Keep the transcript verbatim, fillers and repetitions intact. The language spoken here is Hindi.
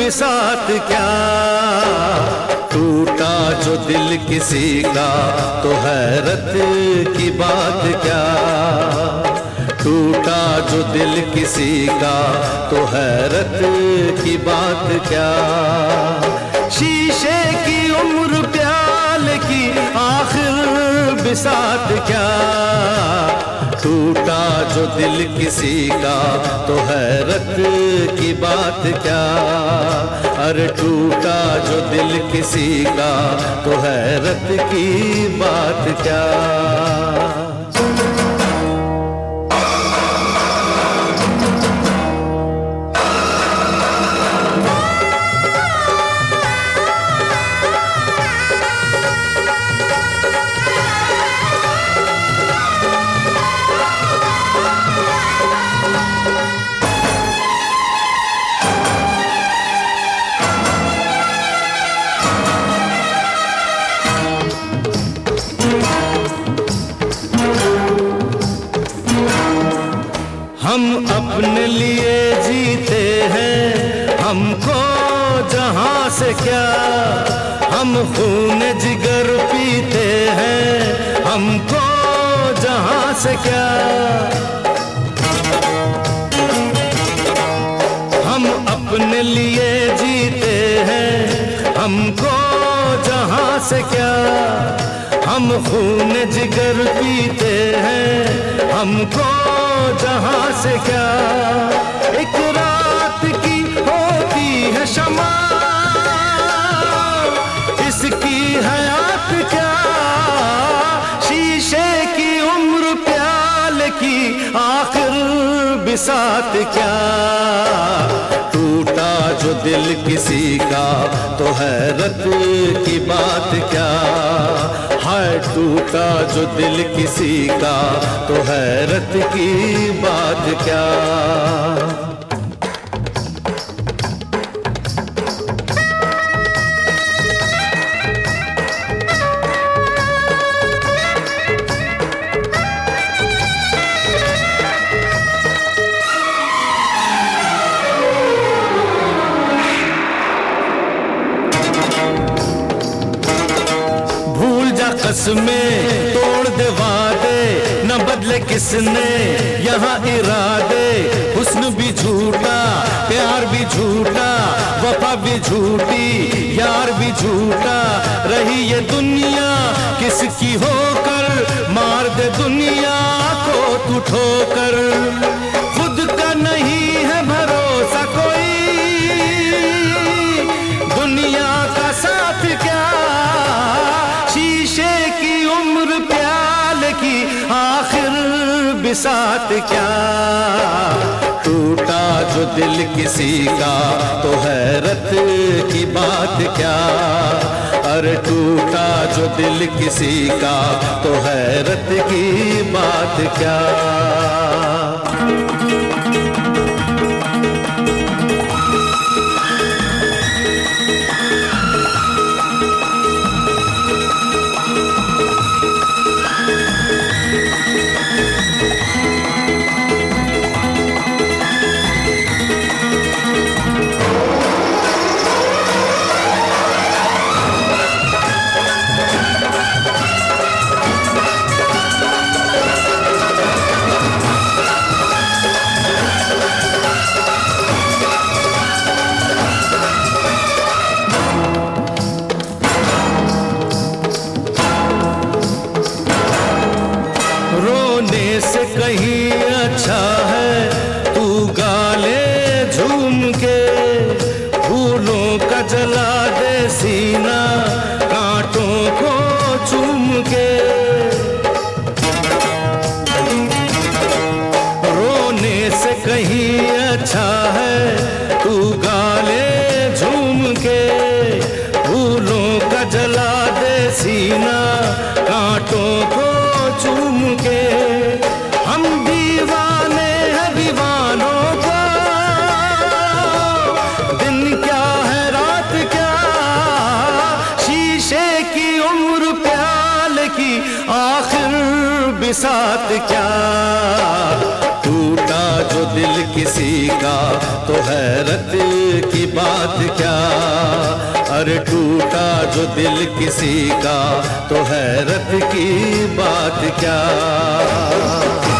बिसात क्या, टूटा जो दिल किसी का तो हैरत की बात क्या, टूटा जो दिल किसी का तो हैरत की बात क्या। शीशे की उम्र प्याले की आखिर बिसात क्या, टूटा जो दिल किसी का तो हैरत की बात क्या, अरे टूटा जो दिल किसी का तो हैरत की बात क्या। हम अपने लिए जीते हैं, हमको जहां से क्या, हम खून जिगर पीते हैं, हमको जहां से क्या। हम अपने लिए जीते हैं, हमको जहां से क्या, हम खून जिगर पीते हैं, हमको जहां से क्या। एक रात की होती है शमा, इसकी हयात क्या, शीशे की उम्र प्याले की आखिर बिसात क्या। टूटा जो दिल किसी का तो हैरत की बात क्या, हाय टूटा जो दिल किसी का तो हैरत की बात क्या। कसमें तोड़ दे वादे, न बदले किसने यहाँ इरादे। हुस्न भी झूठा, प्यार भी झूठा, वफा भी झूठी, यार भी झूठा। रही ये दुनिया किसकी होकर, मार दे दुनिया को तू ठोकर। खुद का नहीं है भरोसा कोई, दुनिया का साथ क्या, शीशे की उम्र प्याले की आखिर बिसात क्या। टूटा जो दिल किसी का तो हैरत की बात क्या, अरे टूटा जो दिल किसी का तो हैरत की बात क्या। से कहीं अच्छा है तू गाले झूम के, फूलों का जला दे सीना कांटों को चूम के। रोने से कहीं अच्छा है तू गाले झूम के, फूलों का जला दे सीना कांटों को चूम के। हम दीवाने हैं दीवानों को, दिन क्या है रात क्या, शीशे की उम्र प्याले की आखिर बिसात क्या। टूटा जो दिल किसी का तो हैरत की बात क्या, अरे टूटा जो दिल किसी का तो हैरत की बात क्या।